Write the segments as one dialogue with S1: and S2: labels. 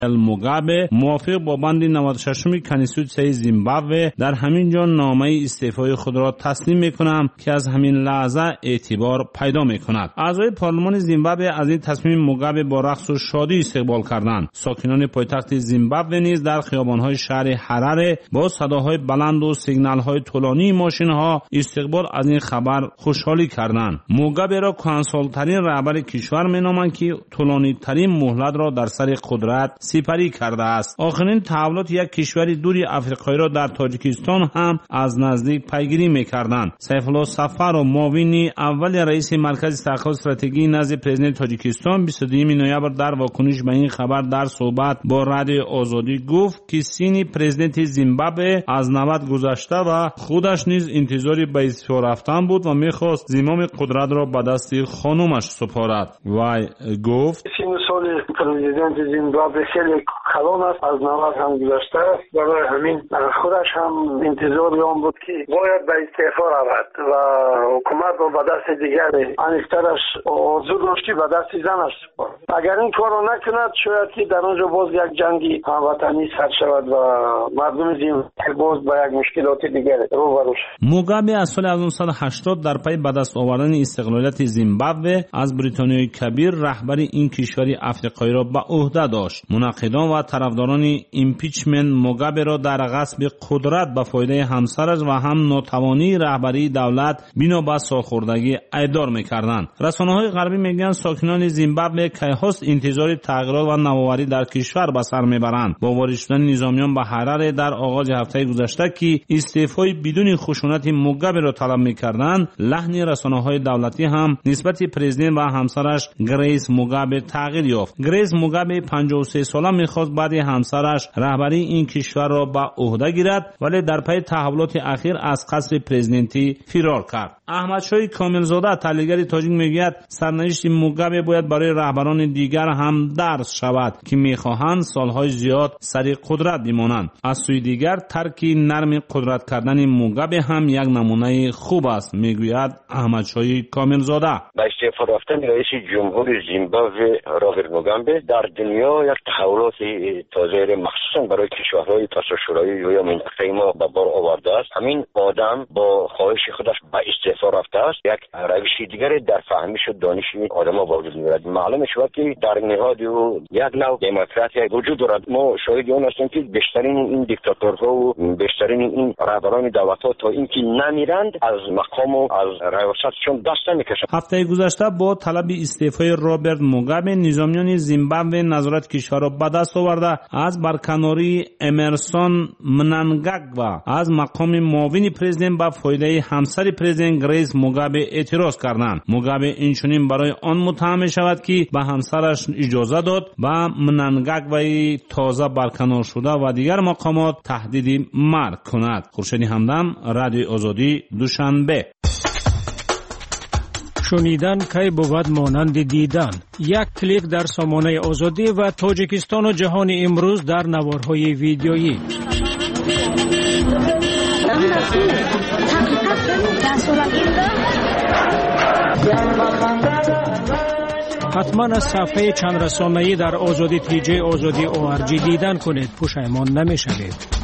S1: موگابه موافق با بند 96 کنستیتوسیون زیمبابوه در همین جا نامه استعفای خود را تسلیم میکنم که از همین لحظه اعتبار پیدا میکند. اعضای پارلمان زیمبابوه از این تصمیم موگابه با رقص و شادی استقبال کردند. ساکنان پایتخت زیمبابوه نیز در خیابان‌های شهر حراره با صداهای بلند و سیگنال‌های طولانی ماشین‌ها استقبال از این خبر خوشحالی کردند. موگابه را کهنسال‌ترین رهبر کشور مینامند که طولانی‌ترین مهلت را در سر قدرت سپری کرده است. آخرین تحولات یک کشور دوری افریقایی را در تاجیکستان هم از نزدیک پیگیری می‌کردند. سیف الله صفر و معاون اول رئیس مرکز تحقیقات استراتژی نزد پرزیدنت تاجیکستان 22 نوامبر در واکنش به این خبر در صحبت با رادیو آزادی گفت که سین پرزیدنت زیمبابوه از 90 گذشته و خودش نیز انتظاری به استعفا رفتن بود و می‌خواست زمام قدرت را به دست خانومش سپارد. و گفت
S2: سال پرزیدنت زیمبابوه خیلی کلان است، از 90 هم گذشته است. برای همین خودش هم انتظار آن بود که باید به استعفا رود و حکومت رو به دست دیگر انیکترش آرزو داشت که به دست زنش سپارد. اگر این کار را نکند شاید که در آنجا باز یک جنگی هموطنی سر شود و مردم زیمبابوه باز به یک مشکلات دیگر روبرو شود.
S1: موگابه از سال 1980 در پی به دست آوردن استقلالیت زیمبابوه از بریتانیای کبیر رهبری این کشور افریقایی را به عهده داشت. مناقضان و طرفداران ایمپیچمنت موگابه را در غصب قدرت به فایده همسرش و هم ناتوانی رهبری دولت بنا به سالخوردگی ادعا می‌کردند. رسانه‌های غربی میگن ساکنان زیمبابوه کیهاست انتظار تغییرات و نوآوری در کشور به سر میبرند. با وارد شدن نظامیان به حراره در آغاز هفته گذشته که استعفای بدون خشونت موگابه را طلب می‌کردند، لحن رسانه‌های دولتی هم نسبت پرزیدنت و همسرش گریس موگابه تغییر یافت. گریس موگابه 53 ساله می‌خواست بعد همسرش رهبری این کشور را به عهده گیرد، ولی در پی تحولات اخیر از قصر پرزیدنتی فرار کرد. احمدشاه کاملزاده تحلیلگر تاجیک میگوید سرنوشت موگابه باید برای رهبران دیگر هم درس شود که میخواهند سالهای زیاد سر قدرت بمانند. از سوی دیگر ترک نرم قدرت کردن موگابه هم یک نمونه خوب است، میگوید احمدشاه کاملزاده.
S3: با استعفا رفتن رئیس جمهور زیمبابوه رابرت موگابه در دنیا یک تحولات تازه مخصوصا برای کشورهای پساشورایی یا منطقه ما به بار آورده است. همین آدم با خواهش خودش به استعفا رفته است. یک روش دیگر در فهمیش و دانش این آدم‌ها وجود می‌دارد. معلوم شود که در نهاد و یک نوع دموکراسی وجود دارد. ما شاهد آن هستیم که بیشترین این دیکتاتورها و بیشترین این رهبران دولت‌ها تا اینکه نمیرند از مقام و از ریاستشون دست نمی‌کشند.
S1: هفته گذشته با طلب استعفای رابرت موگابه نظامیان زیمبابوه نظارت کشور را به دست آورده از برکناری امرسون منانگاگوا از مقام معاون پرزیدنت به فایده همسر پرزیدنت گریس موگابه اعتراض کردند. موگابه اینچنین برای آن متهم شود که به همسرش اجازه داد و منانگاگوای تازه برکنار شده و دیگر مقامات تهدید مرگ کند. خورشید همدم، رادیو آزادی، دوشنبه.
S4: شنیدن کی بود مانند دیدن. یک کلیک در سامانه آزادی و تاجیکستان و جهان امروز در نوارهای ویدیویی. حتما از صفحه چند رسانه‌ای در آزادی تیجی آزادی ORG دیدن کنید، پشیمان نمی‌شوید.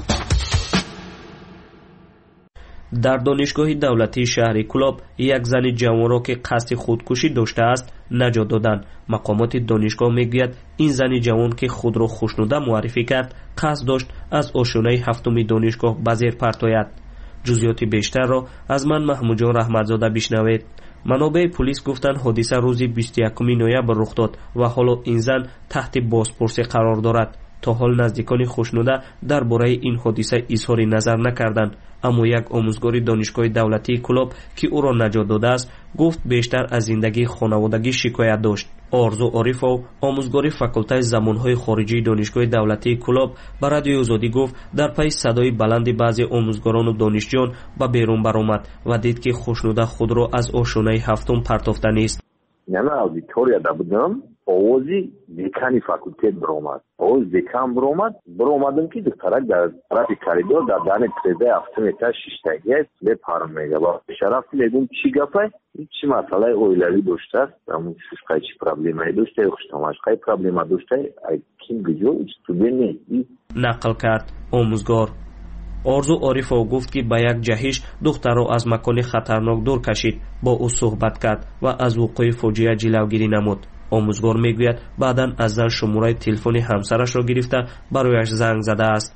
S5: در دانشگاه دولتی شهر کلاب یک زن جوان را که قصد خودکشی داشته است نجات دادند. مقامات دانشگاه میگوید این زن جوان که خود را خوشنوده معرفی کرد قصد داشت از آشیانه هفتم دانشگاه به زیر پرتاید. جزئیات بیشتر را از من محمود جان رحمتزاده بشنوید. منابع پلیس گفتند حادثه روز 21 نوامبر رخ داد و حالا این زن تحت بازپرسی قرار دارد. تا حال نزدیکان خوشنوده درباره این حادثه اظهار نظر نکردند، اما یک آموزگار دانشگاه دولتی کلاب که او را نجات داده است گفت بیشتر از زندگی خانوادگی شکایت داشت. آرزو عارفو آموزگار فاکولته زبان‌های خارجی دانشگاه دولتی کلاب به رادیو آزادی گفت در پی صدای بلند بعضی آموزگاران و دانشجویان به بیرون برآمد و دید که خوشنوده خود را از آشیانه هفتم پرتافته نیست.
S6: یعنی آدیتوریا بودم овози декани факултет биромад. овози декан биромадам ки духтарак дар тарафи коридор дар дани трезаи 7 этаж 6 таги леп ҳарм мегава. Шараф легум чи гапай? Чи масъалаи оилавӣ доштааст? Амун шушқай чи проблемаи доштаи хуштамашқай проблема доштаи ай ким биҷо студент не
S5: нақл кард омӯзгор. орзу орифов гуфт ки ба як ҷаҳиш духтарро аз макони хатарнок дур кашид, бо ӯ суҳбат кард ва аз вуқӯи фоҷиа ҷилавгирӣ намуд. омӯзгор мегӯяд баъдан аз зан шумораи телефони ҳамсарашро гирифта барояш занг задааст.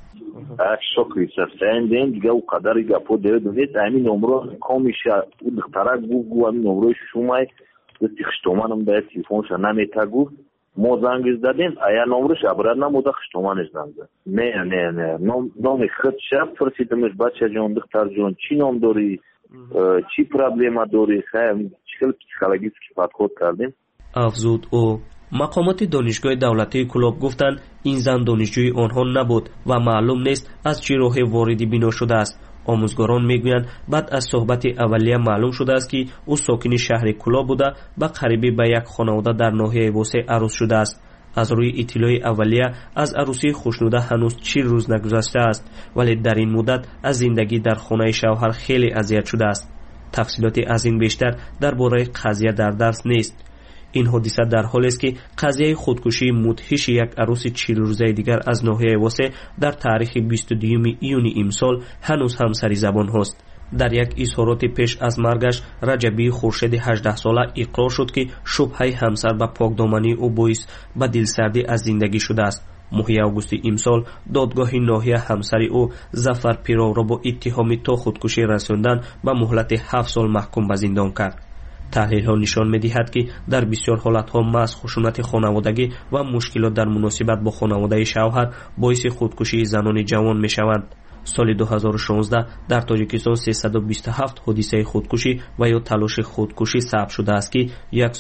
S6: шокрисасаенден дига ӯ қадари гапо деодунед ами номро комиша ӯ духтарак гуфт ами номрои шумай дусти хиштоманам да телефонша намета гуфт мо зангиз дадем ая номрош абрад намуда хиштоманеш занг зад не номи худша пурсидамеш бачаҷон духтарҷон чӣ ном дорӣ чӣ проблема дорӣ чикал психологически подход кардем
S5: афзуд ӯ. мақомоти донишгоҳи давлатии Кӯлоб гуфтанд ин зан донишҷӯи онҳо набуд ва маълум нест аз чӣ роҳе вориди бино шудааст. омӯзгорон мегӯянд баъд аз суҳбати аввалия маълум шудааст ки ӯ сокини шаҳри Кӯлоб буда ба қарибӣ ба як хонавода дар ноҳияи Восеъ арӯз шудааст. аз рӯи иттилои аввалия аз арӯсии хушнуда ҳанӯз 40 рӯз нагузаштааст, вале дар ин муддат аз зиндагӣ дар хонаи шавҳар хеле азият шудааст. тафсилоти аз ин бештар дар бораи қазия дар дарс нест. ин ҳодиса дар ҳолест ки қазияи худкушии мудҳиши як арӯси 40 рӯзаи дигар аз ноҳияи Восеъ дар таърихи 22 июни имсол ҳанӯз ҳам сари забонҳост. дар як изҳороти пеш аз маргаш Раҷабии Хуршеди 18-сола иқрор шуд ки шубҳаи ҳамсар ба покдомании ӯ боис ба дилсардӣ аз зиндагӣ шудааст. моҳи августи имсол додгоҳи ноҳия ҳамсари ӯ Зафар Пировро бо иттиҳоми то худкушӣ расондан ба муҳлати 7 сол маҳкум ба зиндон кард. таҳлилҳо нишон медиҳад ки дар бисёр ҳолатҳо маҳз хушунати хонаводагӣ ва мушкилот дар муносибат бо хонаводаи шавҳар боиси худкушии занони ҷавон мешаванд. соли 2016 дар Тоҷикистон 327 ҳодисаи худкушӣ ва ё талоши худкушӣ сабт шудааст ки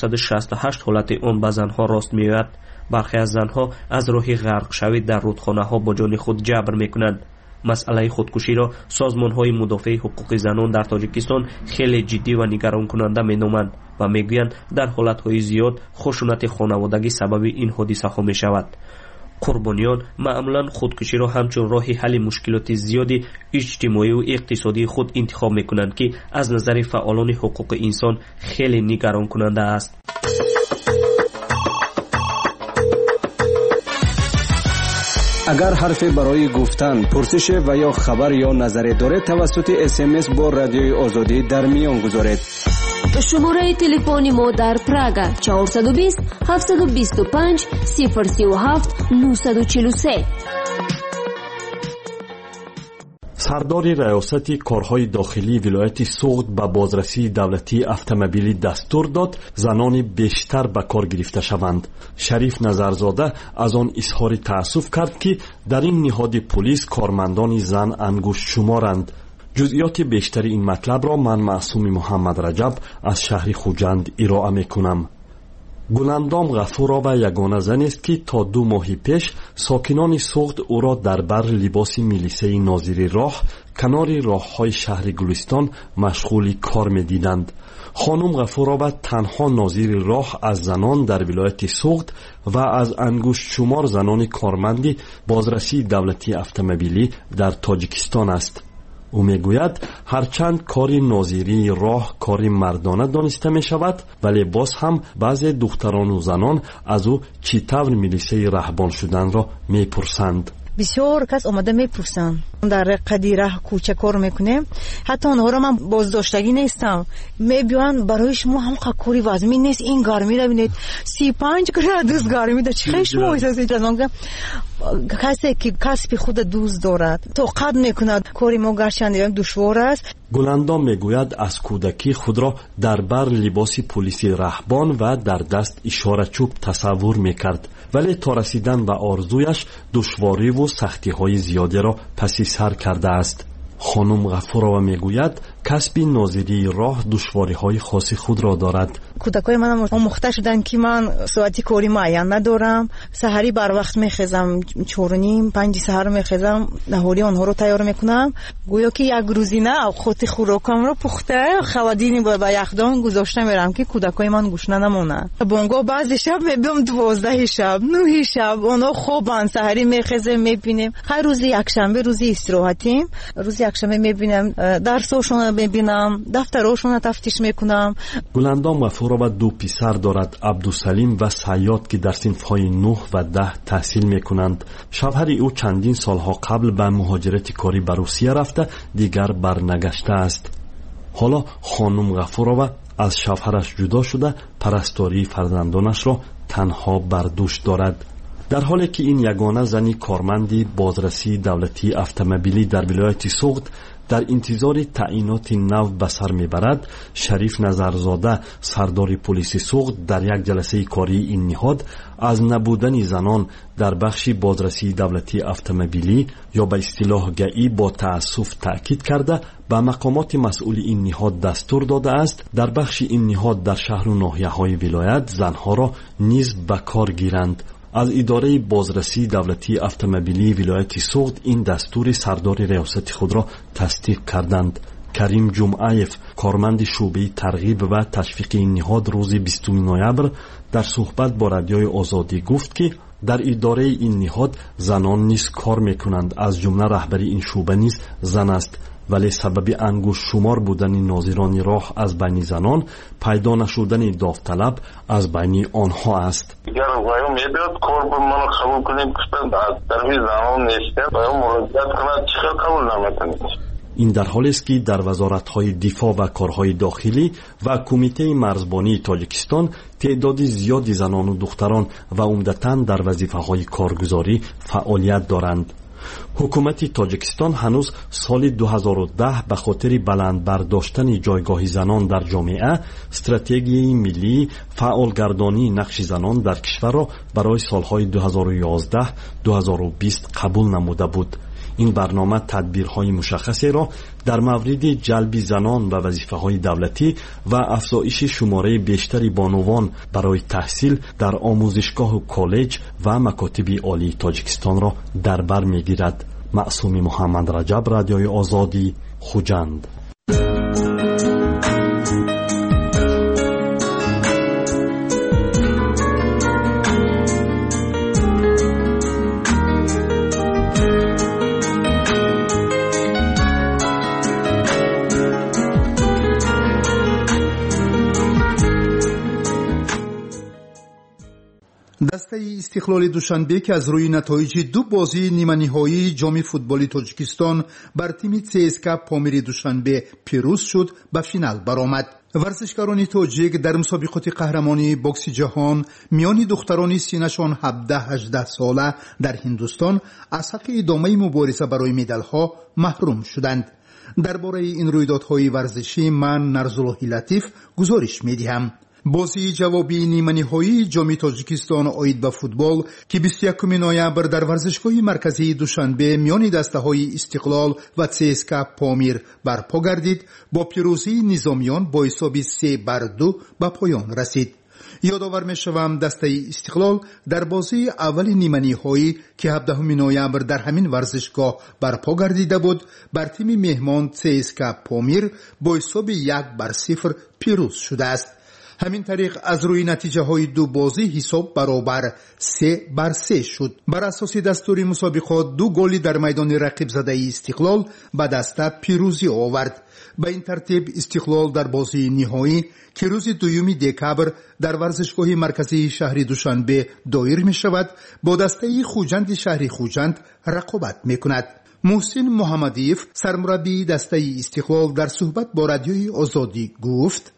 S5: 168 ҳолати он ба занҳо рост меояд. бархе аз занҳо аз роҳи ғарқшавӣ дар рудхонаҳо бо ҷони худ ҷабр мекунанд. масъалаи худкуширо созмонҳои мудофиаи ҳуқуқи занон дар Тоҷикистон хеле ҷиддӣ ва нигаронкунанда меноманд ва мегӯянд дар ҳолатҳои зиёд хушунати хонаводагӣ сабаби ин ҳодисаҳо мешавад. қурбониён маъмулан худкуширо ҳамчун роҳи ҳалли мушкилоти зиёди иҷтимоиву иқтисодии худ интихоб мекунанд ки аз назари фаъолони ҳуқуқи инсон хеле нигаронкунанда аст.
S7: агар ҳарфе барои гуфтан пурсише ва ё хабар ё назаре доред тавассути смс бо радиои озодӣ дар миён гузоред.
S8: шумораи телефони мо дар Прага 420 725 037 943.
S9: сардори раёсати корҳои дохилии вилояти Суғд ба бозрасии давлатии автомобилӣ дастур дод занони бештар ба кор гирифта шаванд. Шариф Назарзода аз он изҳори таассуф кард ки дар ин ниҳоди пулис кормандони зан ангуштшуморанд. ҷузъиёти бештари ин матлабро ман Маъсуми Муҳаммад Раҷаб аз шаҳри Хуҷанд ироа мекунам. Гуландом Ғафурова ягона занест ки то 2 моҳи пеш сокинони Суғд ӯро дар бар либоси милисаи нозири роҳ канори роҳҳои шаҳри Гулистон машғули кор медиданд. хонум Ғафурова танҳо нозири роҳ аз занон дар вилояти Суғд ва аз ангуштшумор занони корманди бозрасии давлатии автомобилӣ дар Тоҷикистон аст. ӯ мегӯяд ҳарчанд кори нозирии роҳ кори мардона дониста мешавад, вале боз ҳам баъзе духтарону занон аз ӯ чӣ тавр милисаи раҳбон шуданро мепурсанд.
S10: бисёр кас омада мепурсанд дар қадира кӯча кор мекунем, ҳатто онҳоро ман боздоштагӣ нестам, мебиёнд барои шумо ҳамқа кори вазмӣ нест, ин гармида бинед 35 градус гармида чӣ хел шумо эҳсосед? касе ки касби худа дӯст дорад тоқат мекунад, кори мо гарчанде душвор аст.
S9: гуландон мегӯяд аз кӯдакӣ худро дар бар либоси пулиси раҳбон ва дар даст ишорачӯб тасаввур мекард, вале то расидан ба орзуяш душвориву сахтиҳои зиёдеро паси сар кардааст. خانم غفورова میگوید کسب ناظری راه دشواری‌های خاص خود را دارد.
S10: کودکای من آموخته شدن که من ساعتی کاری معین ندارم. سحری بر وقت میخیزم، 4:30-5 سحر میخیزم، نهاری آنها رو تیار میکنم. گویا که یک روزی نه خودی خوراکم رو پخته خلادینی با یخدان گذاشته میرم که کودکای من گوشنه نمونن. بونگا بعضی شب میبینم 12 شب 9 شب اونها خوابن، سحری میخیزم میبینیم. هر روز یک شنبه روزی استراحتیم، روز یک شنبه میبینم درساشون میبینم، دفتراشون تفتیش میکنم.
S9: گلندام غفورова دو پسر دارد، عبدالسلیم و سیاد که در صنف‌های 9 و 10 تحصیل میکنند. شوهر او چندین سالها قبل به مهاجرت کاری به روسیه رفته، دیگر برنگشته است. حالا خانم غفورова از شوهرش جدا شده پرستاری فرزندانش را تنها بر دوش دارد. در حالی که این یگانه زنی کارمندی بازرسی دولتی اتومبیلی در ولایت سوغد در انتظار تعیینات نو به سر میبرد، شریف نظرزاده سردار پلیس سوغد در یک جلسه کاری این نهاد از نبودن زنان در بخش بازرسی دولتی اتومبیلی یا به اصطلاح گئی با تأسف تأکید کرده به مقامات مسئول این نهاد دستور داده است در بخش این نهاد در شهر و ناحیه‌های ولایت زنها را نیز به کار گیرند. از اداره بازرسی دولتی اتومبیلی ولایت سوغد این دستور سردار ریاست خود را تصدیق کردند. کریم جمعیف کارمند شعبه ترغیب و تشویق این نهاد روز 20 نوامبر در صحبت با رادیوی آزادی گفت که در اداره این نهاد زنان نیز کار میکنند، از جمله رهبری این شعبه نیز زن است، ولی سبب انگشت شمار بودن ناظران راه از بین زنان پیدا نشدن داوطلب از بین آنها است.
S11: اگر وایو میداد کار به من قبول کنید گفتن در زنان نیست وایو مراجعت کنند چرا قبول نمیکنید؟
S9: این در حالی است که در وزارت‌های دفاع و کارهای داخلی و کمیته مرزبانی تاجیکستان تعداد زیادی زنان و دختران و عمدتاً در وظیفه‌های کارگزاری فعالیت دارند. حکومت تاجیکستان هنوز سال 2010 به خاطر بلند برداشتن جایگاه زنان در جامعه استراتژی ملی فعالگردانی نقش زنان در کشور را برای سالهای 2011-2020 قبول نموده بود. این برنامه تدبیرهای مشخصی را در مورد جلب زنان به وظیفه‌های دولتی و افزایش شماره بیشتری بانوان برای تحصیل در آموزشگاه و کالج و مکاتب عالی تاجیکستان را در بر می‌گیرد. معصوم محمد رجب، رادیوی آزادی، خوجند.
S12: دسته استقلال دوشنبه که از روی نتایج دو بازی نیمه‌نهایی جام فوتبال تاجیکستان بر تیم CSKA پامیر دوشنبه پیروز شد به فینال برآمد. ورزشکاران تاجیک در مسابقات قهرمانی بوکس جهان میان دختران سینشان 17-18 ساله در هندوستان از حق ادامه مبارزه برای مدال‌ها محروم شدند. درباره این رویدادهای ورزشی من نرزاللهی لطیف گزارش می‌دهم. بازی جوابی نیمه‌نهایی جام تاجیکستان آید به فوتبال که 21 نوامبر در ورزشگاه مرکزی دوشنبه میان دسته‌های استقلال و CSKA پامیر برپا گردید با پیروزی نظامیان با حساب 3-2 به پایان رسید. یادآور می‌شوم دسته استقلال در بازی اول نیمه‌نهایی که 17 نوامبر در همین ورزشگاه برپا گردیده بود بر تیم مهمان CSKA پامیر با حساب 1-0 پیروز شده است. همین طریق از روی نتیجه های دو بازی حساب برابر 3-3 شد. بر اساس دستور مسابقات دو گلی در میدان رقیب زده استقلال به دست پیروزی آورد. به این ترتیب استقلال در بازی نهایی که روز 2 دکبر در ورزشگاه مرکزی شهر دوشنبه دایر می شود با دسته خوجند شهر خوجند رقابت می کند. محسن محمدیف سرمربی دسته استقلال در صحبت با رادیوی آزادی گفت: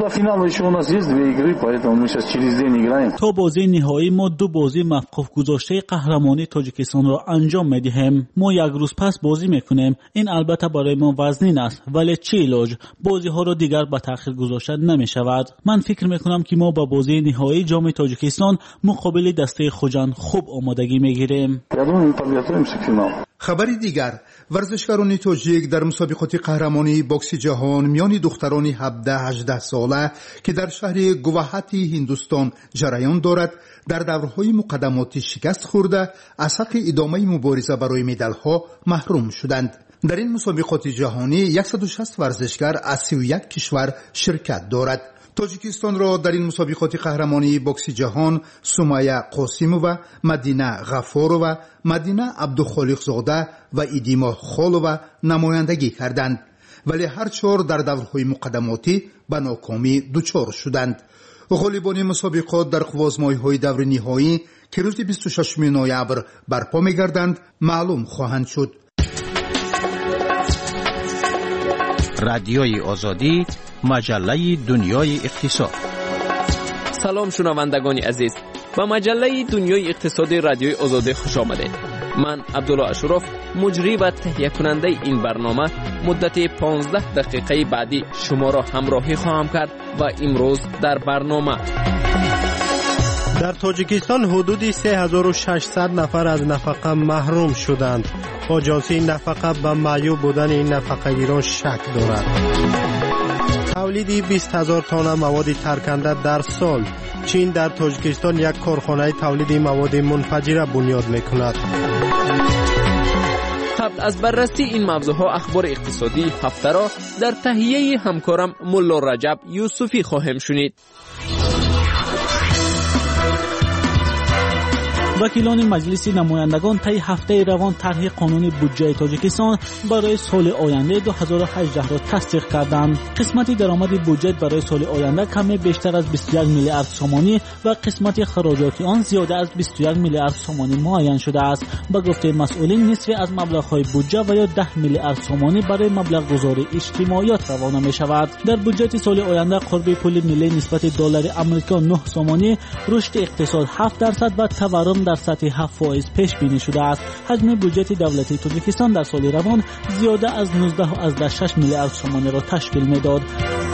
S13: تا بازی نهایی ما دو بازی موقوف گذاشته قهرمانی تاجیکستان را انجام میدهیم. ما یک روز پس بازی میکنیم. این البته برای ما وزنین است، ولی چه علاج؟ بازی ها را دیگر به تأخیر گذاشته نمی شود. من فکر میکنم که ما با بازی نهایی جام تاجیکستان مقابل دسته خوجند خوب آمادگی میگیریم.
S12: خبری دیگر، ورزشکاران تاجیک در مسابقات قهرمانی باکس جهان میان دختران 17-18 ساله که در شهر گواهاتی هندوستان جریان دارد در دورهای مقدماتی شکست خورده از حق ادامه مبارزه برای مدال‌ها محروم شدند. در این مسابقات جهانی 160 ورزشکار از 31 کشور شرکت دارد. تاجیکستان را در این مسابقات قهرمانی باکس جهان سمیه قاسیمووا، مدینه غفارова، مدینه عبدالخالقزاده و ایدیما خالووا نمایندگی کردند، ولی هر چهار در دورهای مقدماتی به ناکامی دچار شدند. غالبان مسابقات در قوازمایی‌های دور نهایی که روز 26 نوامبر برپا می‌گردند معلوم خواهند شد.
S14: رادیوی آزادی، مجله دنیای اقتصاد.
S15: سلام شنوندگان عزیز، به مجله دنیای اقتصاد رادیوی آزادی خوش آمدید. من عبدالله اشرف، مجری و تهیه کننده این برنامه، مدت 15 دقیقه بعدی شما را همراهی خواهم کرد و امروز در برنامه:
S16: در تاجیکستان حدود 3600 نفر از نفقه محروم شدند. آژانس نفقه به معیوب بودن این نفقه‌گیران شک دارد. تولید 20,000 تن مواد ترکنده در سال. چین در تاجیکستان یک کارخانه تولید مواد منفجره بنیاد می‌کند.
S15: قبل از بررسی این موضوعها اخبار اقتصادی هفته را در تهیه همکارم ملا رجب یوسفی خواهیم شنید.
S13: وکیلان مجلس نمایندگان طی هفته روان طرح قانون بودجه تاجیکستان برای سال آینده 2018 را تصدیق کردند. قسمت درآمد بودجه برای سال آینده کمی بیشتر از 21 میلیارد سومانی و قسمت خراجات آن زیاده از 21 میلیارد سومانی معین شده است. به گفته مسئولین نصف از مبلغ‌های بودجه و یا 10 میلیارد سومانی برای مبلغ گذاری اجتماعیات روانه می شود. در بودجه سال آینده قرب پول ملی نسبت دلار آمریکا 9 سومانی، رشد اقتصاد 7% و تورم در سطح 7% پیش بینی شده است. حجم بودجه دولتی تاجیکستان در سال روان زیاده از 19.6 میلیارد سومانی را تشکیل می‌داد.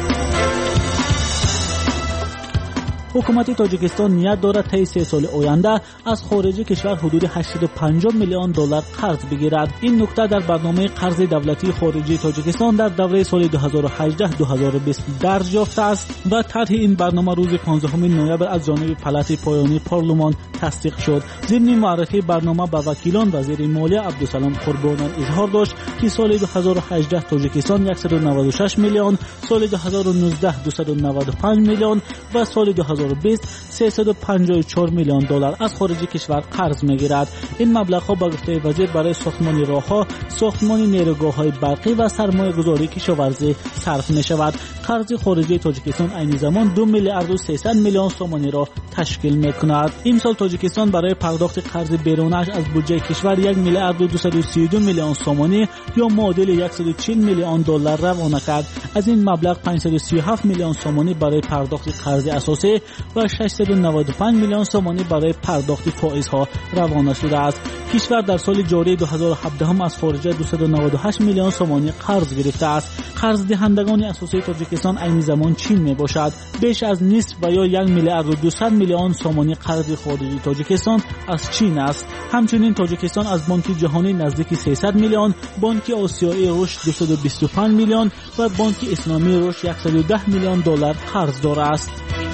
S13: حکومت تاجیکستان نیت دارد طی 3 سال آینده از خارج کشور حدود 850 میلیون دلار قرض بگیرد. این نکته در برنامه قرض دولتی خارجی تاجیکستان در دوره سال 2018-2020 درج یافته است و طرح این برنامه روز 15 نوامبر از جانب پلات پایانی پارلمان تصدیق شد. ضمن معرفی برنامه به وکیلان، وزیر مالیه عبدالسلام قربانیان اظهار داشت که سال 2018 تاجیکستان 196 میلیون، سال 2019 295 میلیون و سال 2020 354 میلیون دلار از خارج کشور قرض میگیرد. این مبلغ‌ها به گفته وزیر برای ساختمان راه‌ها، ساختمان نیروگاه‌های برقی و سرمایه‌گذاری کشاورزی صرف می‌شود. قرض خارجی تاجیکستان عین زمان 2 میلیارد و 300 میلیون سومانی را تشکیل می‌کند. امسال تاجیکستان برای پرداخت قرض بیرونش از بودجه کشور 1 میلیارد و 232 میلیون سومانی یا معادل 140 میلیون دلار روانه کرد. از این مبلغ 537 میلیون سومانی برای پرداخت قرض اساسی و 695 میلیون سومانی برای پرداخت فائزها روانه شده است. کشور در سال جاری 2017 هم از خارج 298 میلیون سومانی قرض گرفته است. قرض دهندگان اساسی تاجیکستان عین زمان چین می باشد. بیش از نصف و یا 1 میلیارد و 200 میلیون سومانی قرض خارجی تاجیکستان از چین است. همچنین تاجیکستان از بانک جهانی نزدیک 300 میلیون، بانک آسیایی رشد 225 میلیون و بانک اسلامی رشد 110 میلیون دلار قرض دارد است.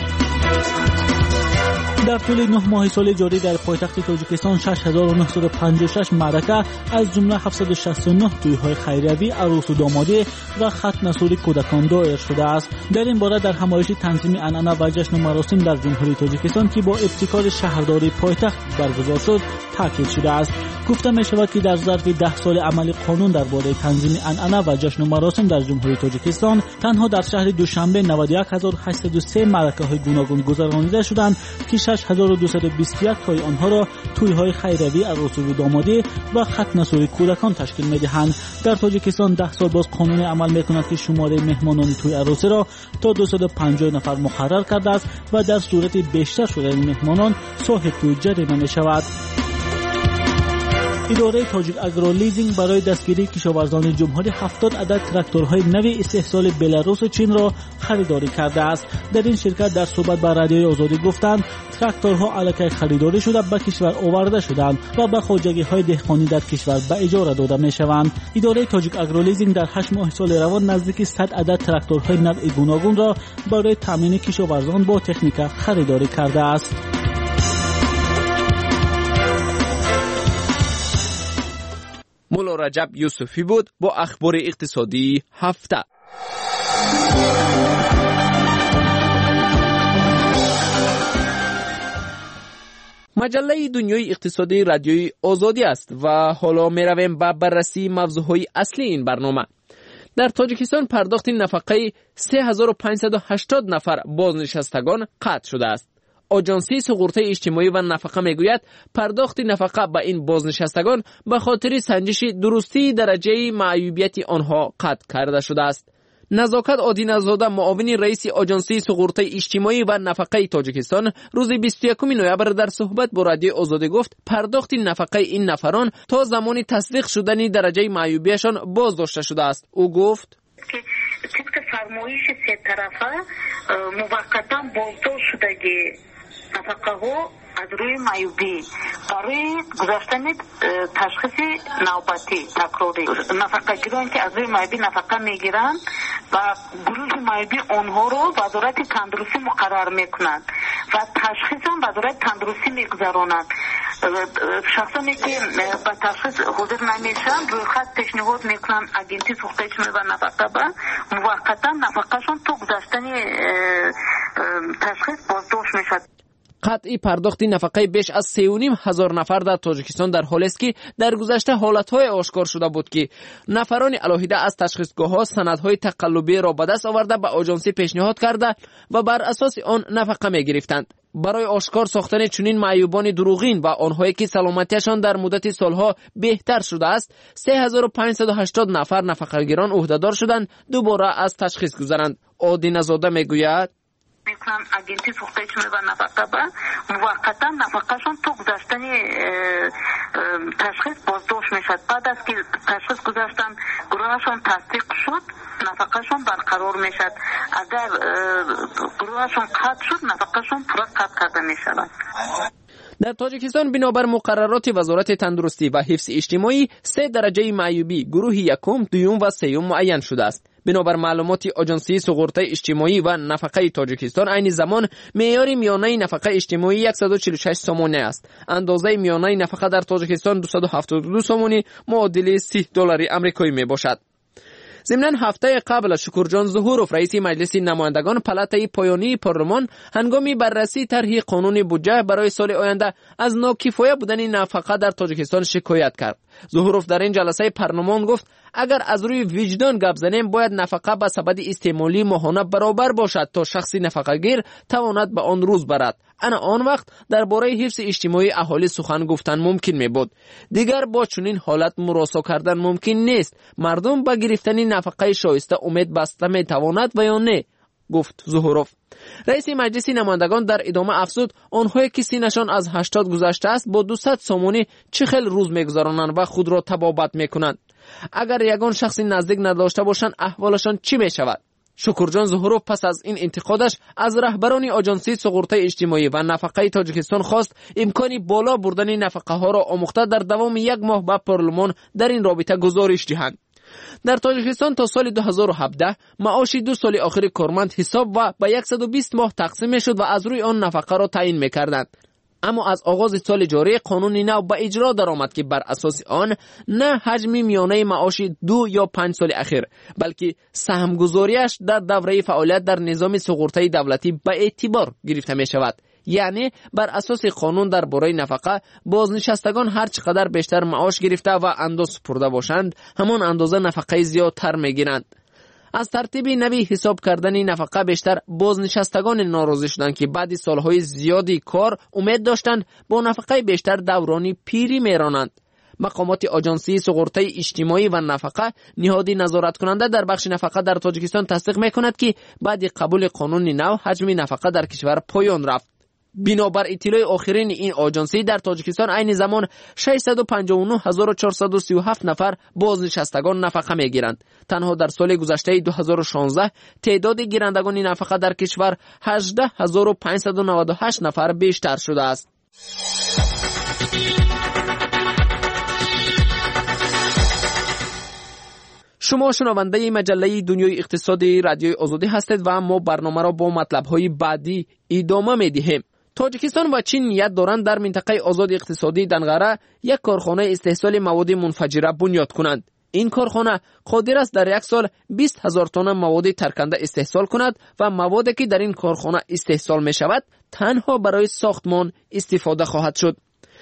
S13: در طول 9 ماه سال جاری در پایتخت تاجیکستان 6956 معرکه از جمله 769 توی‌های خیریوی، عروس و دامادی و ختم سوری کودکان دایر شده است. در این باره در همایش تنظیم عنعنه و جشن و مراسم در جمهوری تاجیکستان که با ابتکار شهرداری پایتخت برگزار شد تاکید شده است. گفته می شود که در ظرف 10 سال عمل قانون درباره تنظیم عنعنه و جشن و مراسم در جمهوری تاجیکستان تنها در شهر دوشنبه 91803 معرکه‌های گوناگون گذرانیده شدند که 6221 تای آنها را توی‌های خیریوی، عروس و دامادی و ختم سوری کودکان تشکیل می‌دهند. در تاجیکستان 10 سال باز قانون عمل می‌کند که شماره مهمانان توی عروسی را تا 250 نفر مقرر کرده است و در صورت بیشتر شدن مهمانان صاحب توی جریمه می‌شود. اداره تاجیک اگرو لیزینگ برای دستگیری کشاورزان جمهوری 70 عدد تراکتورهای نوی استحصال بلاروس و چین را خریداری کرده است. در این شرکت در صحبت با رادیوی آزادی گفتند تراکتورها الکی خریداری شده به کشور آورده شدند و به خواجگی‌های دهقانی در کشور به اجاره داده می‌شوند. اداره تاجیک اگرو لیزینگ در 8 ماه سال روان نزدیک 100 عدد تراکتورهای نوع گوناگون را برای تامین کشاورزان با تکنیک خریداری کرده است.
S15: مولا رجب یوسفی بود با اخبار اقتصادی هفته. مجله دنیای اقتصادی رادیوی آزادی است و حالا می رویم به بررسی موضوعهای اصلی این برنامه. در تاجیکستان پرداخت نفقه 3580 نفر بازنشستگان قطع شده است. آژانسی سقورت اجتماعی و نفقه میگوید پرداخت نفقه به این بازنشستگان به خاطر سنجش درستی درجه معیوبیت آنها قطع کرده شده است. نزاکت آدینه‌زاده معاون رئیس آژانسی سقورت اجتماعی و نفقه تاجیکستان روز 21 نوامبر در صحبت با رادیو آزادی گفت پرداخت نفقه این نفران تا زمان تصدیق شدن درجه معیوبیتشان بازداشته شده است. او گفت
S17: که طبق فرمایش سه طرفه موقتا بازداشت شدگی نفقه ها از روی معیوبی برای گذاشتن تشخیص نوبتی تکراری نفقه گیران که از روی معیوبی نفقه میگیرند و گروه معیوبی آنها رو وزارت تندرستی مقرر میکنند و تشخیص هم وزارت تندرستی میگذرانند. شخصانی که به تشخیص حاضر نمیشن روی خط پیشنهاد میکنند اجنسی سوخت اجتماعی و نفقه به موقتا نفقهشون تو گذاشتن تشخیص بازداشت میشد.
S15: قطعی پرداخت نفقه بیش از 3,500 نفر در تاجیکستان در حالی است که در گذشته حالتهای آشکار شده بود که نفران علاهیده از تشخیصگاه‌ها سندهای تقلبی را به دست آورده به آژانسی پیشنهاد کرده و بر اساس آن نفقه می‌گرفتند. برای آشکار ساختن چنین معیوبان دروغین و آنهایی که سلامتیشان در مدت سالها بهتر شده است 3580 نفر نفقه‌گیران عهده‌دار شدند دوباره از تشخیص گذرند. آدینه‌زاده میگوید
S17: میکنن اجنسی سوخت اجتماعی و نفقه به موقتا نفقهشون تو گذاشتن تشخیص بازداشت میشد. بعد از که تشخیص گذاشتن گروهشون تصدیق شد نفقهشون برقرار میشد. اگر گروهشون قطع شد نفقهشون پورا قطع کرده میشود.
S15: در تاجیکستان بنابر مقررات وزارت تندرستی و حفظ اجتماعی 3 درجه معیوبی گروه یکم، دوم و سوم معین شده است. بنابر معلومات آژانسی سقورت اجتماعی و نفقه تاجیکستان عین زمان معیار میانه نفقه اجتماعی 146 سومانی است. اندازه میانه نفقه در تاجیکستان 272 سومانی معادل $30 آمریکایی می باشد. ضمن هفته قبل شکرجان ظهوروف رئیس مجلس نمایندگان پلاتای پایانی پارلمان هنگامی بررسی طرح قانون بودجه برای سال آینده از ناکفایه بودن نفقه در تاجیکستان شکایت کرد. ظهوروف در این جلسه پارلمان گفت اگر از روی وجدان گپ زنیم باید نفقه به سبد استعمالی ماهانه برابر باشد تا شخصی نفقه گیر تواند به آن روز برد. آن وقت درباره حفظ اجتماعی اهالی سخن گفتن ممکن می بود. دیگر با چنین حالت مراسا کردن ممکن نیست. مردم به گرفتن نفقه شایسته امید بسته می تواند و یا نه، گفت ظهوروف. رئیس مجلس نمایندگان در ادامه افزود آنهایی که سینشان از 80 گذشته است با 200 سومانی چه خیل روز میگذرانند و خود را تبابت میکنند. اگر یگان شخصی نزدیک نداشته باشند احوالشان چی می شود؟ شکرجان ظهوروف پس از این انتقادش از رهبران آژانسی سقورت اجتماعی و نفقه تاجیکستان خواست امکانی بالا بردن نفقه ها را آموخته در دوام 1 ماه به پارلمان در این رابطه گزارش دهند. در تاجیکستان تا سال 2017 معاش 2 سال آخر کارمند حساب و به 120 ماه تقسیم می شد و از روی آن نفقه را تعیین می کردند. اما از آغاز سال جاری قانون نو به اجرا درآمد که بر اساس آن نه حجم میانه معاش 2 یا 5 سال اخیر بلکه سهمگذاریش در دوره فعالیت در نظام سقورت‌های دولتی به اعتبار گرفته می شود. یعنی بر اساس قانون درباره نفقه بازنشستگان هر چقدر بیشتر معاش گرفته و انداز سپرده باشند همان اندازه نفقه زیادتر می گیرند. از ترتیب نوی حساب کردن نفقه بیشتر بازنشستگان ناراضی شدند که بعد سالهای زیادی کار امید داشتند با نفقه بیشتر دورانی پیری میرانند. مقامات آژانسی سقورت اجتماعی و نفقه نهادی نظارت کننده در بخش نفقه در تاجیکستان تصدیق میکند که بعد قبول قانون نو حجم نفقه در کشور پایان رفت. بنابر اطلاع آخرین این آژانسی در تاجیکستان عین زمان 659437 نفر بازنشستگان نفقه میگیرند. تنها در سال گذشته 2016 تعداد گیرندگان نفقه در کشور 18598 نفر بیشتر شده است. شما شنونده مجله دنیای اقتصادی رادیوی آزادی هستید و ما برنامه را با مطلب‌های بعدی ادامه می‌دهیم. تاجیکستان و چین نیت دارند در منطقه آزاد اقتصادی دنغره یک کارخانه استحصال مواد منفجره بنیاد کنند. این کارخانه قادر است در یک سال 20,000 تن مواد ترکنده استحصال کند و موادی که در این کارخانه استحصال می شود تنها برای ساختمان استفاده خواهد شد.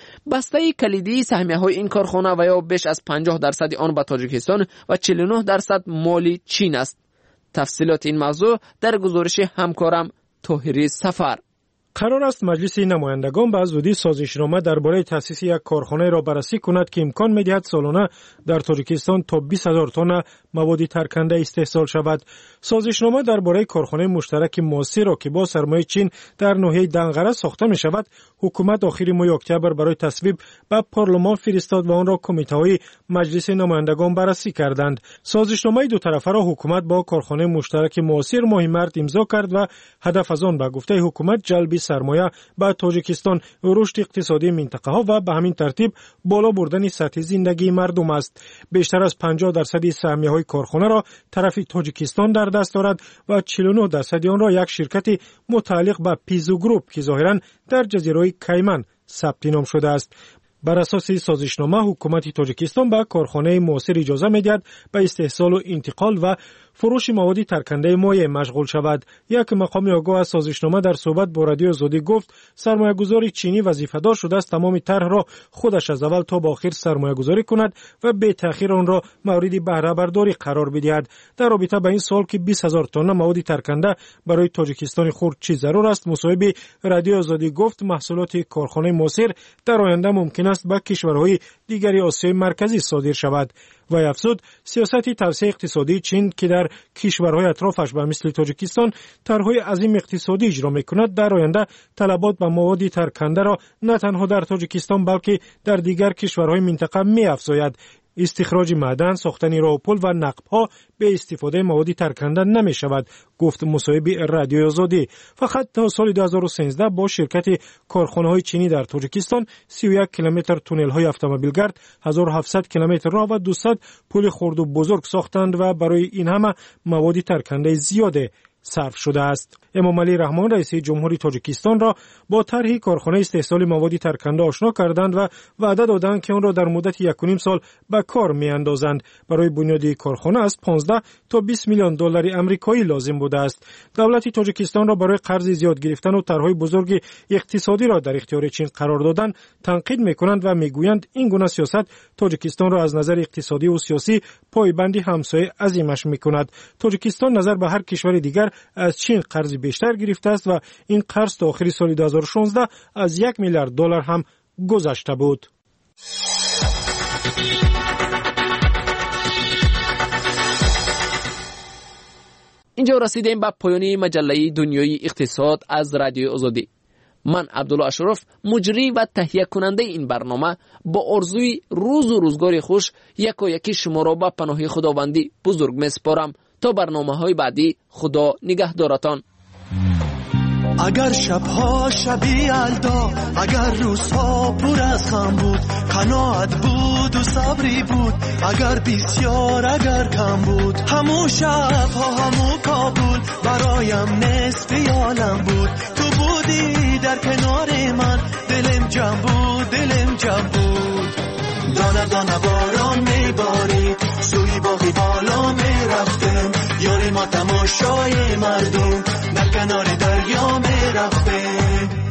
S15: بسته کلیدی سهمیه های این کارخانه و یا بیش از 50% آن به تاجیکستان و 49% مال چین است. تفصیلات این موضوع در گزارش همکارم طاهری سفر.
S16: قرار است مجلس نمایندگان به زودی سازشنامه درباره تأسیس یک کارخانه را بررسی کند که امکان می‌دهد سالانه در تاجیکستان تا 20,000 تن مواد ترکنده استحصال شود. سازشنامه درباره کارخانه مشترک موسی را که با سرمایه چین در ناحیه دنغره ساخته می‌شود، حکومت آخر ماه اکتبر برای تصویب به پارلمان فرستاد و آن را کمیته‌های مجلس نمایندگان بررسی کردند. سازشنامه دو طرفه را حکومت با کارخانه مشترک موسی ماه مارس امضا کرد و هدف از آن به گفته حکومت جلب سرمایه به تاجیکستان، رشد اقتصادی منطقه ها و به همین ترتیب بالا بردن سطح زندگی مردم است. بیشتر از 50% سهمیه های کارخانه را طرف تاجیکستان در دست دارد و 49% آن را یک شرکت متعلق به پیزو گروپ که ظاهرا در جزیره کیمن ثبت نام شده است. بر اساس سازشنامه حکومت تاجیکستان به کارخانه موثر اجازه می‌دهد به استحصال و انتقال و فروش مواد ترکنده مایع مشغول شود. یک مقام آگاه از سازشنامه در صحبت با رادیو آزادی گفت سرمایه‌گذار چینی وظیفه‌دار شده است تمام طرح را خودش از اول تا به آخر سرمایه‌گذاری کند و به تأخیر آن را مورد بهره برداری قرار بدهد. در رابطه با این سال که 20,000 تن مواد ترکنده برای تاجیکستان خرد چی ضرور است، مصاحب رادیو آزادی گفت محصولات کارخانه موثر در آینده ممکن است به کشورهای دیگری آسیای مرکزی صادر شود. و افزود سیاست توسعه اقتصادی چین که در کشورهای اطرافش به مثل تاجیکستان طرح‌های عظیم اقتصادی اجرا می‌کند در آینده طلبات به مواد ترکنده را نه تنها در تاجیکستان بلکه در دیگر کشورهای منطقه می‌افزاید. استخراج معدن، ساختن راه و پل و نقب‌ها به استفاده مواد ترکنده نمی شود، گفت مصاحب رادیو آزادی. فقط تا سال 2013 با شرکت کارخانه‌های چینی در تاجیکستان 31 کیلومتر تونل‌های اتومبیلگرد، 1700 کیلومتر راه و 200 پل خرد و بزرگ ساختند و برای این همه مواد ترکنده زیاد صرف شده است. امامعلی رحمان رئیس جمهوری تاجیکستان را با طرح کارخانه استحصال مواد ترکنده آشنا کردند و وعده دادند که آن را در مدت 1.5 سال به کار می‌اندازند. برای بنیاد کارخانه از 15 تا 20 میلیون دلار آمریکایی لازم بوده است. دولت تاجیکستان را برای قرض زیاد گرفتن و طرح‌های بزرگ اقتصادی را در اختیار چین قرار دادن تنقید می‌کنند و می‌گویند این گونه سیاست تاجیکستان را از نظر اقتصادی و سیاسی پایبند همسایه عظیمش می‌کند. تاجیکستان نظر به هر کشور دیگر از چین قرض بیشتر گرفته است و این قرض تا آخر سال 2016 از 1 میلیارد دلار هم گذشته بود.
S15: اینجا رسیدیم به پایان مجله دنیای اقتصاد از رادیو آزادی. من عبدالله اشرف مجری و تهیه کننده این برنامه با آرزوی روز و روزگار خوش یکی شما را به پناه خداوندی بزرگ میسپارم. تا برنامه‌های بعدی خدا نگهدارتان.
S18: اگر شبها شبی الدا، اگر روزها پر از غم بود، قناعت بود و صبری بود، اگر بسیار اگر کم بود، همو شبها همو کابول برایم نصف عالم بود. تو بودی در کنار من، دلم جمع بود دلم جمع بود. دانه دانه باران میبارید، سوی باغی بالا میرفتم، یاری ما تماشای مردم در کنار دریا میرفتم.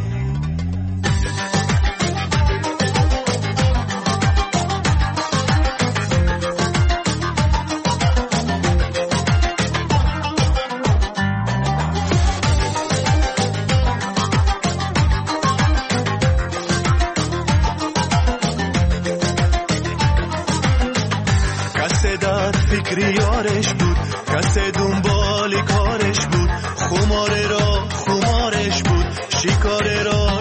S18: فکری یارش بود، کسی دنبال کارش بود، خماره را خمارش بود، شکاره را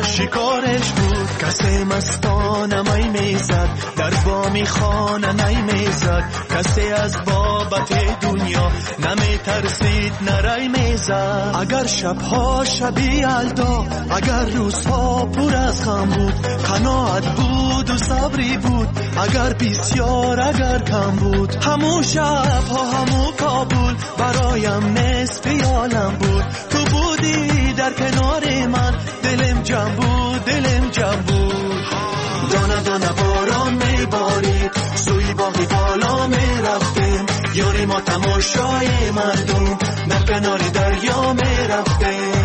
S18: کسی مستانم ای میزد در بامی خانه نیمیزد کسی از بابت دنیا نمیترسید نرای میزد اگر شبها شبی یلدا اگر روزها پر از غم بود قناعت بود و صبری بود اگر بسیار اگر کم بود همون شبها همون کابل برایم نصف عالم بود تو بودی در کنار من دلم جمع بود دلم جمع بود دانه دانه باران میبارید سوی باقی بالا میرفتیم یاری ما تماشای مردم در کنار دریا میرفتیم